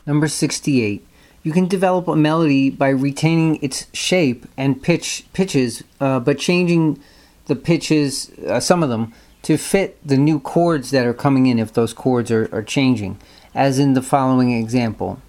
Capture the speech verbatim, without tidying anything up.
Number sixty-eight. You can develop a melody by retaining its shape and pitch pitches, uh, but changing the pitches, uh, some of them, to fit the new chords that are coming in if those chords are, are changing, as in the following example.